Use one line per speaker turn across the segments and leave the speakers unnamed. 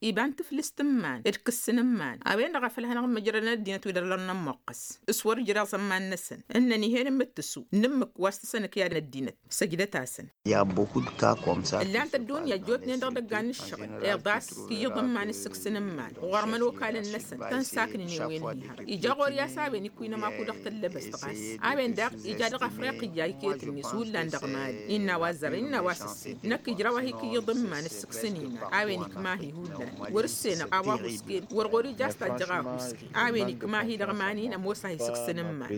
إيبان تفلستمان إركسنمان أبين غفلها نغم مجرنا الدين تويدر لنا موقس اسور جرا زمان نسن إنني هين متسو نمك واستسنك يا الدين سجدة تاسن.
Il y a beaucoup de cas comme ça.
اللي أنت الدنيا جوتني دقان الشغل إعضاس كي يضمن السكسنمان وغرمن وكال النسن تنساكنني وين هيها إجا غوريا سابين يكوين ما كو دقت اللبس تقاس أبين داق إجا دق أفريقيا جاي كيت النسول لان دقمال إنا وازر إنا واسسين نك إجرا وهي كي يضمن السكسنين أبين كماهي هولان ورسينا قواه سكين ورغوري جاستا جغاه سكين أبين كماهي دقمانين أموسا سكسنمان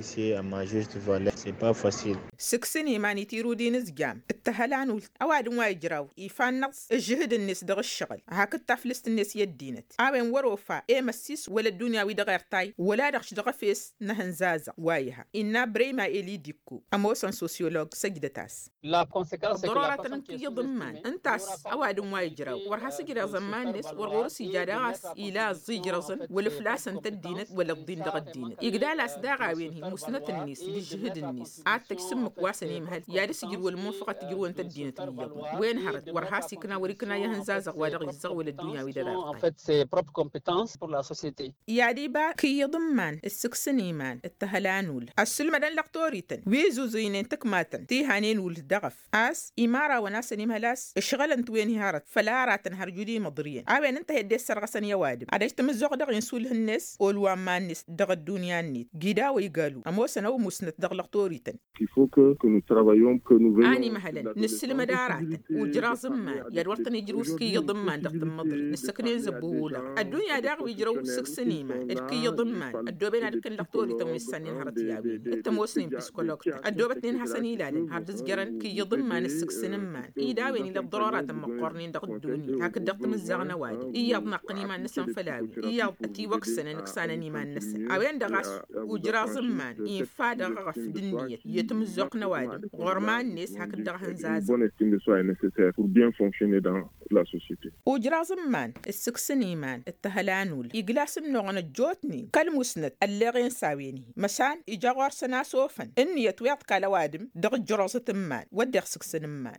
سكسني ماني تيرو دين زجام التهلان أواد ما يجراو يفان نقص الجهد الناس دغ الشغل هاك التفلست الناس يدينت أبين وروفا مسيس ولا الدنيا ويدغير تاي ولا دغش دغ فيس نهنزازا وايها إنا بريما إلي ديكو أموسن سوسيولوج سجدتاس ضرورة تنكي يضمان انتاس أواد ما يجراو ورها سجرا زمان ناس ورغور سيجاراس إلى زيجرزن والفلاس انت الدينت ولا الدين دغ الدينت يقدال أسداغا وينهي مسنة الناس بجهد الناس عاد سمك واسني مهل يا رسجر والمنفقة تجرو أنت الدين تبيه وين هرد ورهاسي كنا وريكنا يهنزاز غوادغ يزغول الدنيا ويدار.
En fait, c'est propre compétence pour la société.
يا ديبا كي يضمان السكسنيمان التهلانول السلمدان لقطوريتن ويزو زينين تكماتن تي هانين ولدغف اس إمارة وناسني مهلاس اشغلن توين هارت فلا راتن هرجودي مضريين عاوين انت هدي السرغسن يوادم عداش تمزوق دغ ينسول الناس اولوان مانس دغ الدنيا نيت جيدا ويقالوا اموسن او مسنت دغ لقطوريتن اني مهلا نسلم دارات وجرا زمان يا ورتني جروسكي يضمان دغ المضري نسكنين زبولا الدنيا داغ ويجرو سكسنيما الكي يضمان الدوبين هذاك اللقطوري تم السنين هرت ياوي التموسنين بسكولوكت الدوبتين حسني لالن هردز جرن كي يضمان السكسنمان يداويني للضرورات مقرنين دغ الدنيا هاك دغ مزغنا وادي ياض نقني ما نسن فلاوي ياض تي وكسن نكسانني ما نسن اوين دغاس وجرا زمان يفاد غف دنيا يتمزقنا وادي غرمان ناس هاك دغ هنزاز
pour bien fonctionner dans la société.
وجرا زمان السكسنيمان التهلانول يقلاس منوغن الجوتني كالمسند اللي غين ساويني مسان إجاغور سنا سوفن إني يتويط كالوادم دغ جروسة مان ودغ سكسنمان